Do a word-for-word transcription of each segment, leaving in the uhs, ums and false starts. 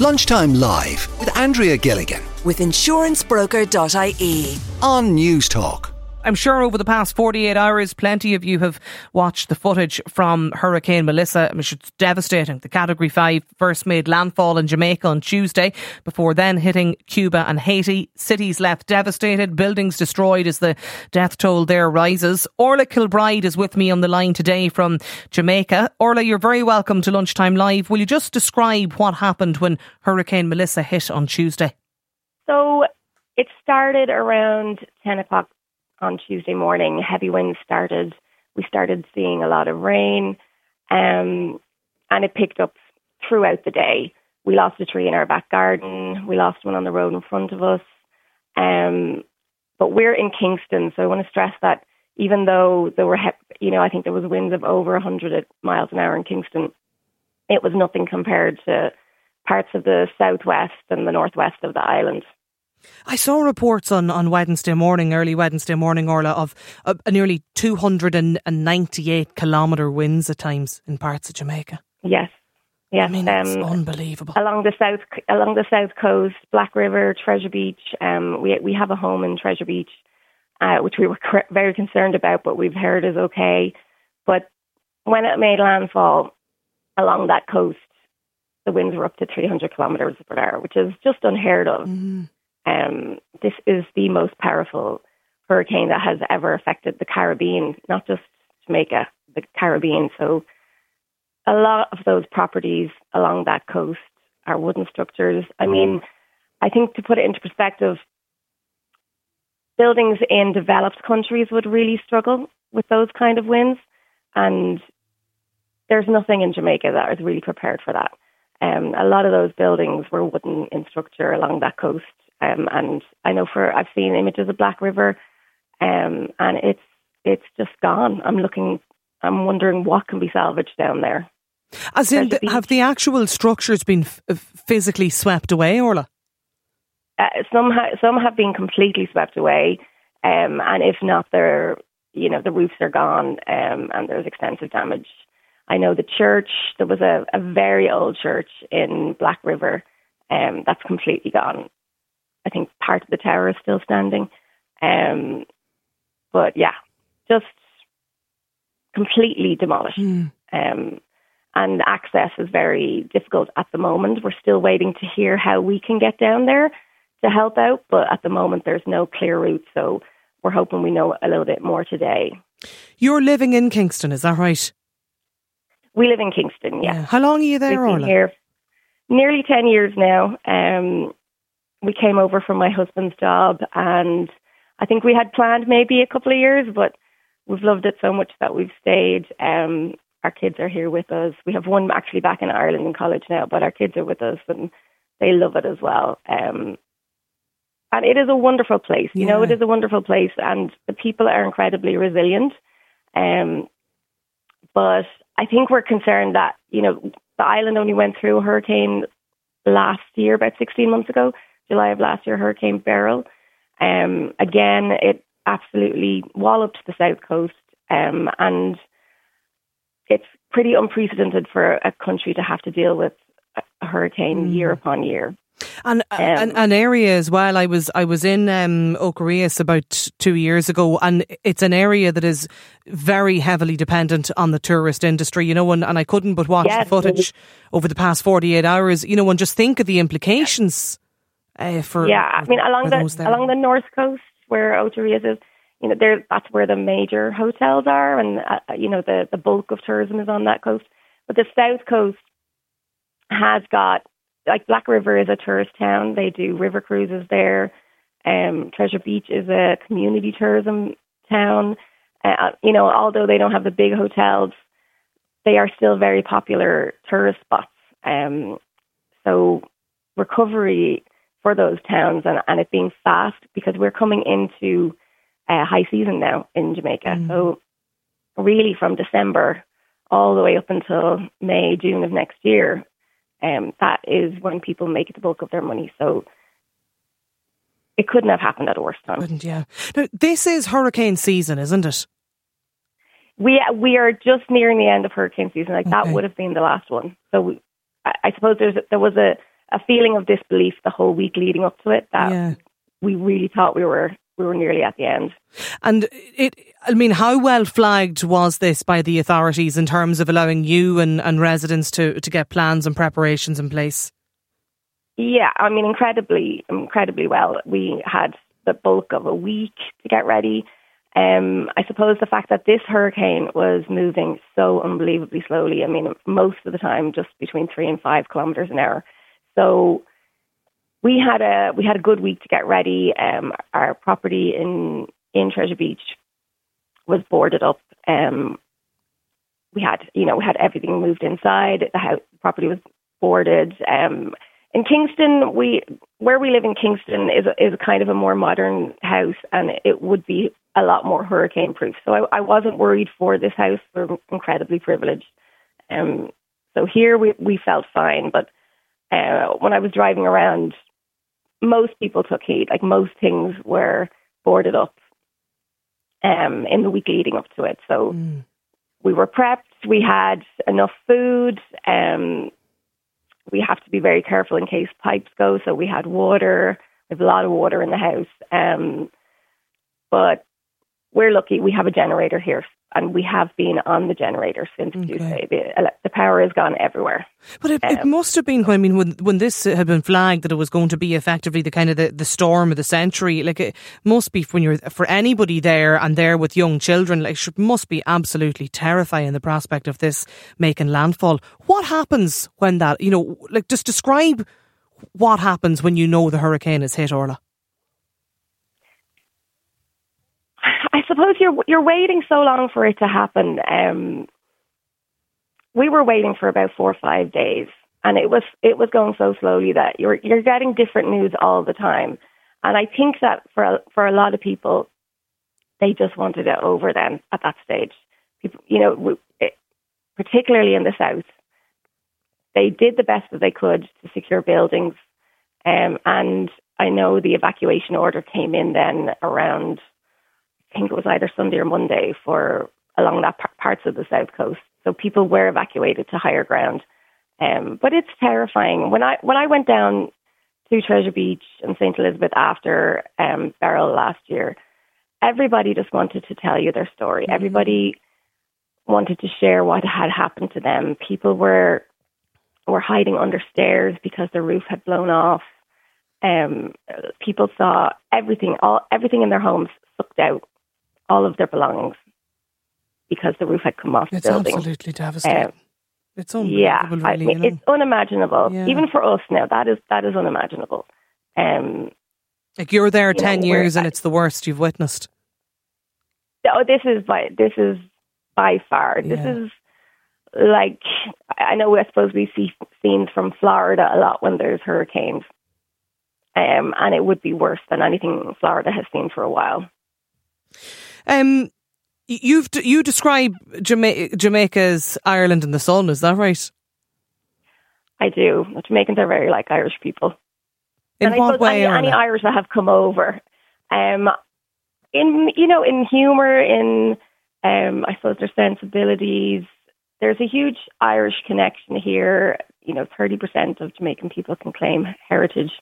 Lunchtime Live with Andrea Gilligan with insurance broker dot I E on News Talk. I'm sure over the past forty-eight hours, plenty of you have watched the footage from Hurricane Melissa. I mean, it's devastating. The Category five first made landfall in Jamaica on Tuesday, before then hitting Cuba and Haiti. Cities left devastated, buildings destroyed as the death toll there rises. Orla Kilbride is with me on the line today from Jamaica. Orla, you're very welcome to Lunchtime Live. Will you just describe what happened when Hurricane Melissa hit on Tuesday? So it started around ten o'clock on Tuesday morning. Heavy winds started. We started seeing a lot of rain, um, and it picked up throughout the day. We lost a tree in our back garden. We lost one on the road in front of us. Um, but we're in Kingston, so I want to stress that even though there were, you know, I think there was winds of over one hundred miles an hour in Kingston, it was nothing compared to parts of the southwest and the northwest of the island. I saw reports on, on Wednesday morning, early Wednesday morning, Orla, of uh, nearly two hundred ninety-eight kilometre winds at times in parts of Jamaica. Yes, yes, I mean, it's um, unbelievable. Along the south, along the south coast, Black River, Treasure Beach. Um, we we have a home in Treasure Beach, uh, which we were cr- very concerned about, but we've heard is okay. But when it made landfall along that coast, the winds were up to three hundred kilometres per hour, which is just unheard of. Mm. Um, this is the most powerful hurricane that has ever affected the Caribbean, not just Jamaica, the Caribbean. So a lot of those properties along that coast are wooden structures. I mean, I think to put it into perspective, buildings in developed countries would really struggle with those kind of winds. And there's nothing in Jamaica that is really prepared for that. Um, a lot of those buildings were wooden in structure along that coast. Um, and I know for I've seen images of Black River, um, and it's it's just gone. I'm looking, I'm wondering what can be salvaged down there. As in, the, have the actual structures been f- physically swept away, Orla? Uh, some ha- some have been completely swept away, um, and if not, they're you know the roofs are gone, um, and there's extensive damage. I know the church. There was a, a very old church in Black River, um, that's completely gone. I think part of the tower is still standing. Um, but yeah, just completely demolished. Mm. Um, and access is very difficult at the moment. We're still waiting to hear how we can get down there to help out. But at the moment, there's no clear route. So we're hoping we know a little bit more today. You're living in Kingston, is that right? We live in Kingston, yeah. yeah. How long are you there, We've Orla? been here nearly ten years now. Um, We came over from my husband's job, and I think we had planned maybe a couple of years, but we've loved it so much that we've stayed. Um, our kids are here with us. We have one actually back in Ireland in college now, but our kids are with us and they love it as well. Um, and it is a wonderful place. You yeah. know, it is a wonderful place, and the people are incredibly resilient. Um, but I think we're concerned that, you know, the island only went through a hurricane last year, about sixteen months ago. July of last year, Hurricane Beryl. Um, again, it absolutely walloped the south coast, um, and it's pretty unprecedented for a country to have to deal with a hurricane mm. year upon year. And um, an, an area as well. I was I was in um, Ocherius about two years ago, and it's an area that is very heavily dependent on the tourist industry. You know, and, and I couldn't but watch yes. the footage over the past forty-eight hours. You know, and just think of the implications. Uh, for, yeah, I mean, along the there. along the north coast where Ocherius is, you know, there that's where the major hotels are, and uh, you know the the bulk of tourism is on that coast. But the south coast has got, like, Black River is a tourist town. They do river cruises there. Um, Treasure Beach is a community tourism town. Uh, you know, although they don't have the big hotels, they are still very popular tourist spots. Um, so recovery for those towns and, and it being fast, because we're coming into uh, high season now in Jamaica. Mm. So really from December all the way up until May, June of next year, um, that is when people make the bulk of their money. So it couldn't have happened at a worse time. Couldn't, yeah. Now, this is hurricane season, isn't it? We we are just nearing the end of hurricane season. Like, okay. That would have been the last one. So we, I, I suppose there's there was a a feeling of disbelief the whole week leading up to it that Yeah. we really thought we were we were nearly at the end. And it, I mean, how well flagged was this by the authorities in terms of allowing you and, and residents to, to get plans and preparations in place? Yeah, I mean, incredibly, incredibly well. We had the bulk of a week to get ready. Um, I suppose the fact that this hurricane was moving so unbelievably slowly, I mean, most of the time just between three and five kilometres an hour. So we had a we had a good week to get ready. Um, our property in, in Treasure Beach was boarded up. Um, we had, you know, we had everything moved inside. The house, property was boarded. Um, in Kingston, we where we live in Kingston is a, is a kind of a more modern house, and it would be a lot more hurricane proof. So I, I wasn't worried for this house. We're incredibly privileged. Um, so here we, we felt fine, but uh, when I was driving around, most people took heed. Like most things were boarded up um, in the week leading up to it. So mm. we were prepped. We had enough food. Um, we have to be very careful in case pipes go. So we had water. We have a lot of water in the house. Um, but we're lucky. We have a generator here, and we have been on the generator since okay. Tuesday. The, the power has gone everywhere. But it, um, it must have been, I mean, when when this had been flagged that it was going to be effectively the kind of the, the storm of the century. Like it must be when you're for anybody there and there with young children. Like it must be absolutely terrifying the prospect of this making landfall. What happens when that? You know, like just describe what happens when you know the hurricane has hit, Orla. I suppose you're you're waiting so long for it to happen. Um, we were waiting for about four or five days, and it was it was going so slowly that you're you're getting different news all the time. And I think that for a, for a lot of people, they just wanted it over then at that stage. People, you know, it, particularly in the south, they did the best that they could to secure buildings, um, and I know the evacuation order came in then around, I think it was either Sunday or Monday for along that p- parts of the south coast. So people were evacuated to higher ground. Um, but it's terrifying. When I when I went down to Treasure Beach and Saint Elizabeth after um, Beryl last year, everybody just wanted to tell you their story. Mm-hmm. Everybody wanted to share what had happened to them. People were were hiding under stairs because the roof had blown off. Um, people saw everything, all everything in their homes sucked out, all of their belongings, because the roof had come off it's the building. It's absolutely devastating. Um, it's unbelievable, yeah, really. I mean, you know? It's unimaginable. Yeah. Even for us now, that is that is unimaginable. Um, like you're there you ten know, years and it's the worst you've witnessed. Oh, this is by this is by far. Yeah. This is like, I know. I suppose we see scenes from Florida a lot when there's hurricanes. Um, and it would be worse than anything Florida has seen for a while. Um, you've you describe Jama- Jamaica's Ireland in the sun, is that right? I do. Jamaicans are very like Irish people. In and what I suppose way? Any, any Irish that have come over, um, in you know, in humour, in um, I suppose their sensibilities. There's a huge Irish connection here. You know, thirty percent of Jamaican people can claim heritage.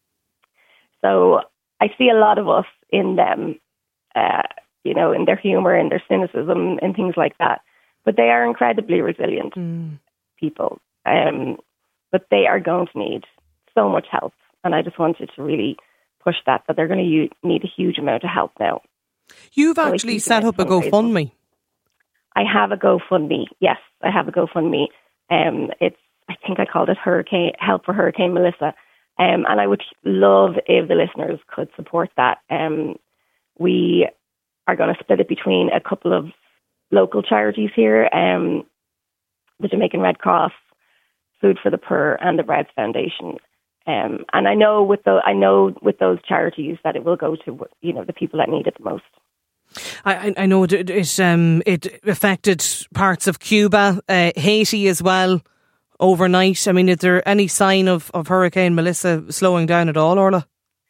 So I see a lot of us in them, uh, you know, in their humour, in their cynicism and things like that. But they are incredibly resilient mm. people. Um, but they are going to need so much help. And I just wanted to really push that, that they're going to u- need a huge amount of help now. You've so actually set up a GoFundMe. I have a GoFundMe. Yes, I have a GoFundMe. Um, it's, I think I called it Hurricane Help for Hurricane Melissa. Um, and I would love if the listeners could support that. Um, we are going to split it between a couple of local charities here, um, the Jamaican Red Cross, Food for the Poor, and the Bread Foundation. Um, and I know with the I know with those charities that it will go to, you know, the people that need it the most. I, I know it it, um, it affected parts of Cuba, uh, Haiti as well. Overnight, I mean, is there any sign of, of Hurricane Melissa slowing down at all, Orla?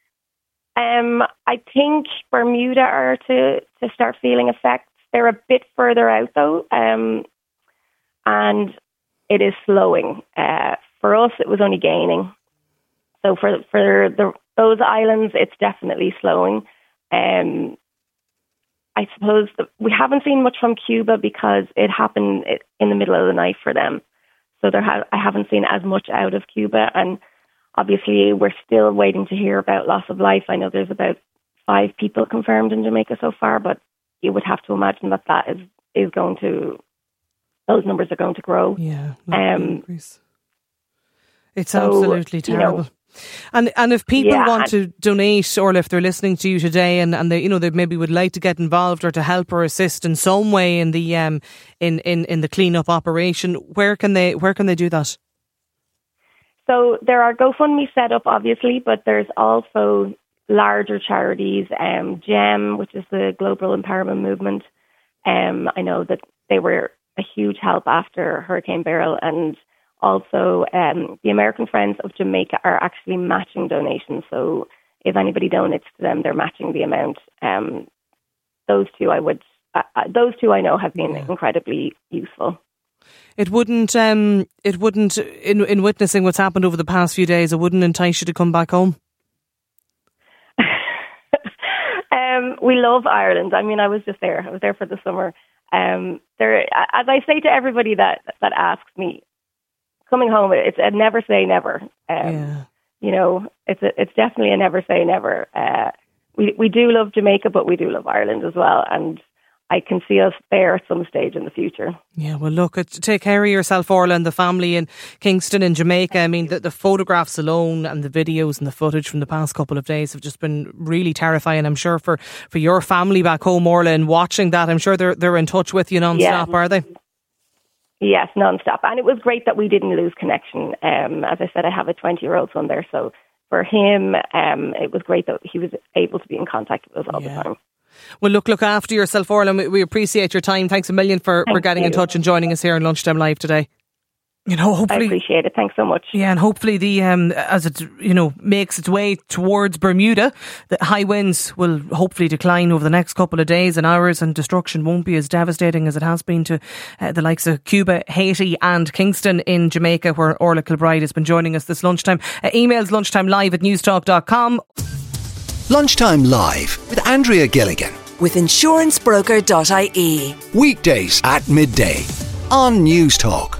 Um, I think Bermuda are to, to start feeling effects. They're a bit further out though, um, and it is slowing. Uh, for us, it was only gaining. so for for the those islands, it's definitely slowing. Um, I suppose that we haven't seen much from Cuba because it happened in the middle of the night for them. So there ha- I haven't seen as much out of Cuba. And obviously we're still waiting to hear about loss of life. I know there's about five people confirmed in Jamaica so far, but you would have to imagine that that is, is going to, those numbers are going to grow. Yeah. Um, it's so, absolutely terrible. You know, And and if people yeah, want to donate, or if they're listening to you today and, and they you know they maybe would like to get involved or to help or assist in some way in the um in, in, in the cleanup operation, where can they where can they do that? So there are GoFundMe set up, obviously, but there's also larger charities. Um, GEM, which is the Global Empowerment Movement. Um, I know that they were a huge help after Hurricane Beryl, and also, um, the American Friends of Jamaica are actually matching donations. So if anybody donates to them, they're matching the amount. Um, those two, I would, uh, those two I know have been yeah. incredibly useful. It wouldn't, um, it wouldn't, in in witnessing what's happened over the past few days, it wouldn't entice you to come back home. um, we love Ireland. I mean, I was just there. I was there for the summer. Um, there, as I say to everybody that that asks me, coming home, it's a never say never. Um, yeah. You know, it's a, it's definitely a never say never. Uh, we we do love Jamaica, but we do love Ireland as well, and I can see us there at some stage in the future. Yeah, well, look, take care of yourself, Orla, and the family in Kingston in Jamaica. I mean, the, the photographs alone and the videos and the footage from the past couple of days have just been really terrifying. I'm sure for, for your family back home, Orla, and watching that, I'm sure they're they're in touch with you non-stop, yeah. are they? Yes, non-stop. And it was great that we didn't lose connection. Um, as I said, I have a twenty-year-old son there, so for him, um, it was great that he was able to be in contact with us all yeah. the time. Well, look, look after yourself, Orla. We, we appreciate your time. Thanks a million for, for getting you. in touch and joining us here on Lunchtime Live today. You know, hopefully, I appreciate it. Thanks so much. Yeah, and hopefully, the um, as it you know makes its way towards Bermuda, the high winds will hopefully decline over the next couple of days and hours, and destruction won't be as devastating as it has been to uh, the likes of Cuba, Haiti, and Kingston in Jamaica, where Orla Kilbride has been joining us this lunchtime. Uh, emails lunchtimelive at newstalk dot com. Lunchtime Live with Andrea Gilligan with insurance broker dot I E. Weekdays at midday on Newstalk.